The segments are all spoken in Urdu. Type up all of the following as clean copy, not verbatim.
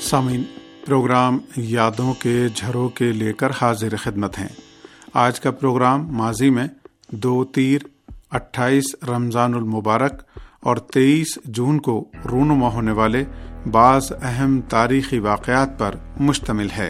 سامعین، پروگرام یادوں کے جھروکے لے کر حاضر خدمت ہیں۔ آج کا پروگرام ماضی میں 2 تیر 28 رمضان المبارک اور 23 جون کو رونما ہونے والے بعض اہم تاریخی واقعات پر مشتمل ہے۔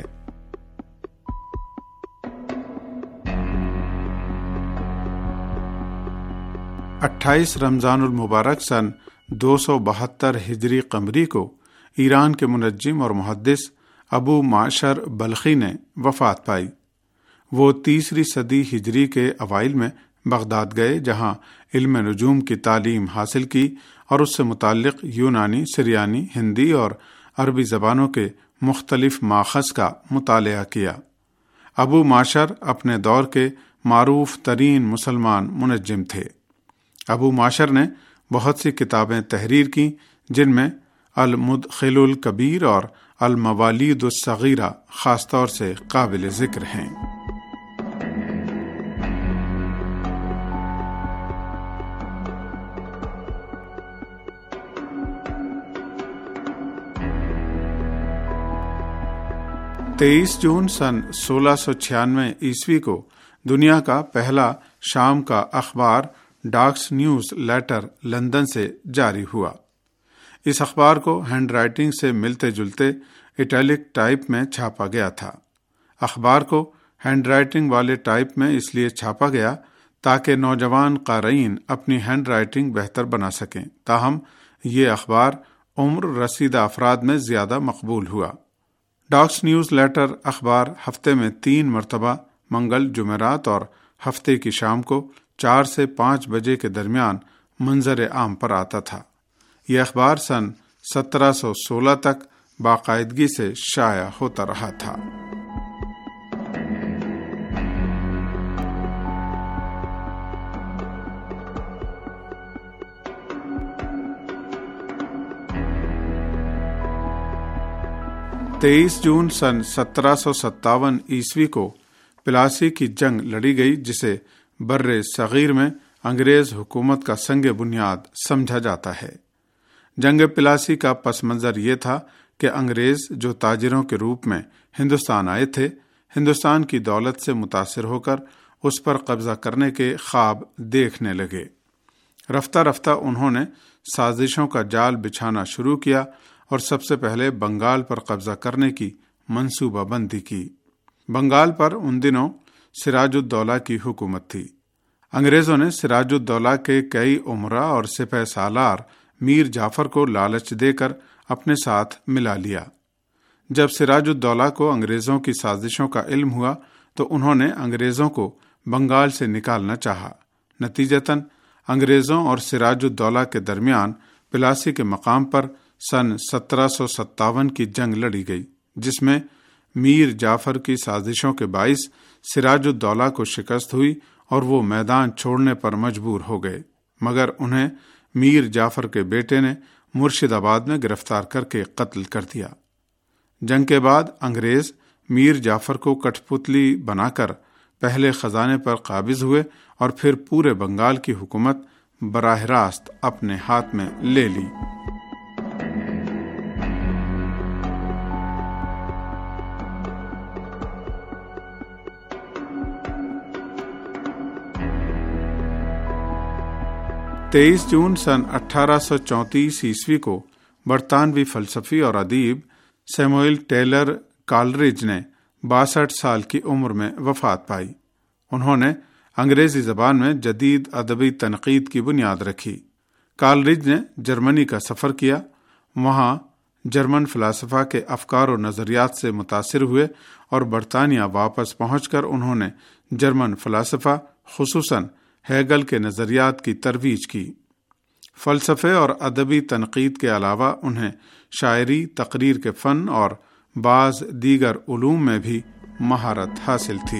اٹھائیس رمضان المبارک سن 272 ہجری قمری کو ایران کے منجم اور محدث ابو معشر بلخی نے وفات پائی۔ وہ 3 صدی ہجری کے اوائل میں بغداد گئے، جہاں علم نجوم کی تعلیم حاصل کی اور اس سے متعلق یونانی، سریانی، ہندی اور عربی زبانوں کے مختلف ماخذ کا مطالعہ کیا۔ ابو معشر اپنے دور کے معروف ترین مسلمان منجم تھے۔ ابو معشر نے بہت سی کتابیں تحریر کی، جن میں المدخل الکبیر اور الموالید الصغیرہ خاص طور سے قابل ذکر ہیں۔ تیئیس جون سن 1696 عیسوی کو دنیا کا پہلا شام کا اخبار ڈاکس نیوز لیٹر لندن سے جاری ہوا۔ اس اخبار کو ہینڈ رائٹنگ سے ملتے جلتے اٹیلک ٹائپ میں چھاپا گیا تھا۔ اخبار کو ہینڈ رائٹنگ والے ٹائپ میں اس لیے چھاپا گیا تاکہ نوجوان قارئین اپنی ہینڈ رائٹنگ بہتر بنا سکیں، تاہم یہ اخبار عمر رسیدہ افراد میں زیادہ مقبول ہوا۔ ڈاکس نیوز لیٹر اخبار ہفتے میں 3 مرتبہ منگل، جمعرات اور ہفتے کی شام کو 4 سے 5 بجے کے درمیان منظر عام پر آتا تھا۔ یہ اخبار سن 1716 تک باقاعدگی سے شائع ہوتا رہا تھا۔ تیئیس جون سن 1757 عیسوی کو پلاسی کی جنگ لڑی گئی، جسے بر صغیر میں انگریز حکومت کا سنگ بنیاد سمجھا جاتا ہے۔ جنگ پلاسی کا پس منظر یہ تھا کہ انگریز جو تاجروں کے روپ میں ہندوستان آئے تھے، ہندوستان کی دولت سے متاثر ہو کر اس پر قبضہ کرنے کے خواب دیکھنے لگے۔ رفتہ رفتہ انہوں نے سازشوں کا جال بچھانا شروع کیا اور سب سے پہلے بنگال پر قبضہ کرنے کی منصوبہ بندی کی۔ بنگال پر ان دنوں سراج الدولہ کی حکومت تھی۔ انگریزوں نے سراج الدولہ کے کئی امراء اور سپہ سالار میر جعفر کو لالچ دے کر اپنے ساتھ ملا لیا۔ جب سراج الدولہ کو انگریزوں کی سازشوں کا علم ہوا تو انہوں نے انگریزوں کو بنگال سے نکالنا چاہا۔ نتیجتاً انگریزوں اور سراج الدولہ کے درمیان پلاسی کے مقام پر سن 1757 کی جنگ لڑی گئی، جس میں میر جعفر کی سازشوں کے باعث سراج الدولہ کو شکست ہوئی اور وہ میدان چھوڑنے پر مجبور ہو گئے، مگر انہیں میر جعفر کے بیٹے نے مرشد آباد میں گرفتار کر کے قتل کر دیا۔ جنگ کے بعد انگریز میر جعفر کو کٹھ پتلی بنا کر پہلے خزانے پر قابض ہوئے اور پھر پورے بنگال کی حکومت براہ راست اپنے ہاتھ میں لے لی۔ تیئیس جون سن 1834 عیسوی کو برطانوی فلسفی اور ادیب سیموئل ٹیلر کالرج نے 62 سال کی عمر میں وفات پائی۔ انہوں نے انگریزی زبان میں جدید ادبی تنقید کی بنیاد رکھی۔ کالرج نے جرمنی کا سفر کیا، وہاں جرمن فلاسفہ کے افکار و نظریات سے متاثر ہوئے اور برطانیہ واپس پہنچ کر انہوں نے جرمن فلاسفہ خصوصاً ہیگل کے نظریات کی ترویج کی۔ فلسفے اور ادبی تنقید کے علاوہ انہیں شاعری، تقریر کے فن اور بعض دیگر علوم میں بھی مہارت حاصل تھی۔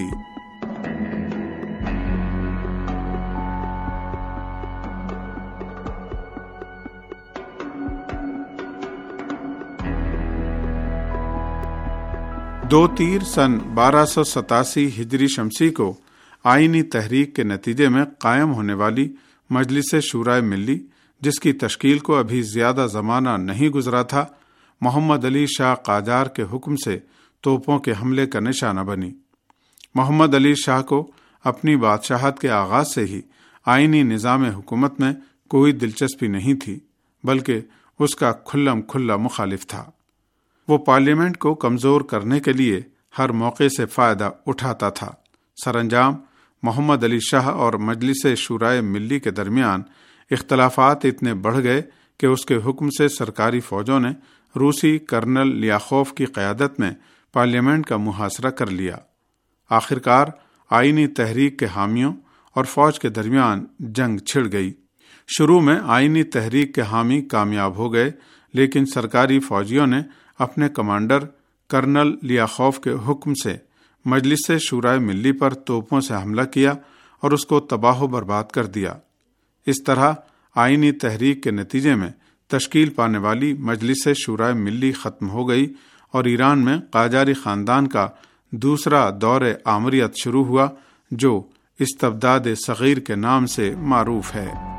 دو تیر سن 1287 ہجری شمسی کو آئینی تحریک کے نتیجے میں قائم ہونے والی مجلس شورائے ملی، جس کی تشکیل کو ابھی زیادہ زمانہ نہیں گزرا تھا، محمد علی شاہ قاجار کے حکم سے توپوں کے حملے کا نشانہ بنی۔ محمد علی شاہ کو اپنی بادشاہت کے آغاز سے ہی آئینی نظام حکومت میں کوئی دلچسپی نہیں تھی، بلکہ اس کا کھلم کھلا مخالف تھا۔ وہ پارلیمنٹ کو کمزور کرنے کے لیے ہر موقع سے فائدہ اٹھاتا تھا۔ سر انجام محمد علی شاہ اور مجلس شورائے ملی کے درمیان اختلافات اتنے بڑھ گئے کہ اس کے حکم سے سرکاری فوجوں نے روسی کرنل لیاخوف کی قیادت میں پارلیمنٹ کا محاصرہ کر لیا۔ آخرکار آئینی تحریک کے حامیوں اور فوج کے درمیان جنگ چھڑ گئی۔ شروع میں آئینی تحریک کے حامی کامیاب ہو گئے، لیکن سرکاری فوجیوں نے اپنے کمانڈر کرنل لیاخوف کے حکم سے مجلس شورائے ملی پر توپوں سے حملہ کیا اور اس کو تباہ و برباد کر دیا۔ اس طرح آئینی تحریک کے نتیجے میں تشکیل پانے والی مجلس شورائے ملی ختم ہو گئی اور ایران میں قاجاری خاندان کا دوسرا دور آمریت شروع ہوا، جو استبداد صغیر کے نام سے معروف ہے۔